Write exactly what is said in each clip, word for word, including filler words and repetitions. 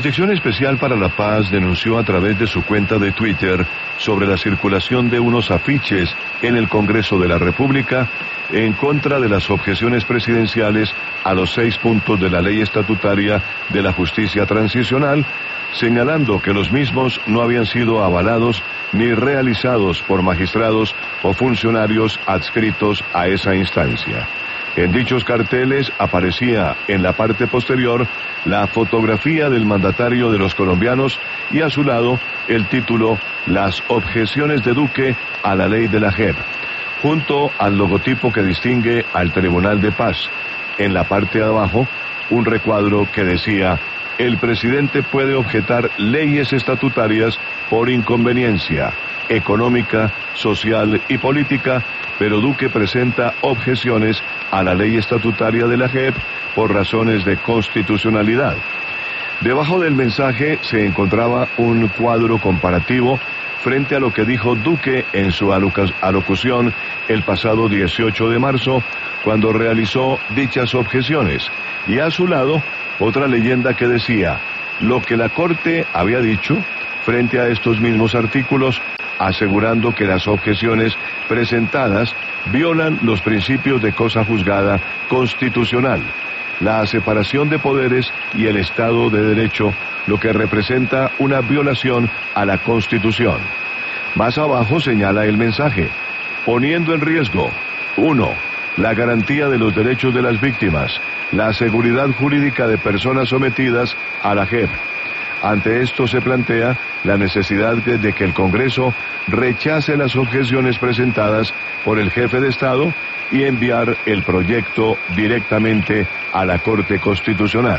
La Dirección Especial para la Paz denunció a través de su cuenta de Twitter sobre la circulación de unos afiches en el Congreso de la República en contra de las objeciones presidenciales a los seis puntos de la ley estatutaria de la justicia transicional, señalando que los mismos no habían sido avalados ni realizados por magistrados o funcionarios adscritos a esa instancia. En dichos carteles aparecía en la parte posterior la fotografía del mandatario de los colombianos y a su lado el título "Las objeciones de Duque a la ley de la J E P", junto al logotipo que distingue al Tribunal de Paz. En la parte de abajo, un recuadro que decía: "El presidente puede objetar leyes estatutarias por inconveniencia económica, social y política, pero Duque presenta objeciones a la ley estatutaria de la J E P por razones de constitucionalidad". Debajo del mensaje se encontraba un cuadro comparativo frente a lo que dijo Duque en su alocución el pasado dieciocho de marzo, cuando realizó dichas objeciones, y a su lado otra leyenda que decía: "Lo que la Corte había dicho", frente a estos mismos artículos, asegurando que las objeciones presentadas violan los principios de cosa juzgada constitucional, la separación de poderes y el Estado de Derecho, lo que representa una violación a la Constitución. Más abajo señala el mensaje: "Poniendo en riesgo, uno, la garantía de los derechos de las víctimas, la seguridad jurídica de personas sometidas a la J E P. Ante esto se plantea la necesidad de, de que el Congreso rechace las objeciones presentadas por el jefe de Estado y enviar el proyecto directamente a la Corte Constitucional".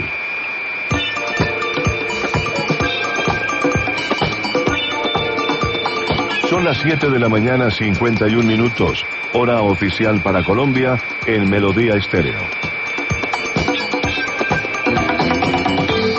Son las siete de la mañana, cincuenta y un minutos, hora oficial para Colombia, en Melodía Estéreo.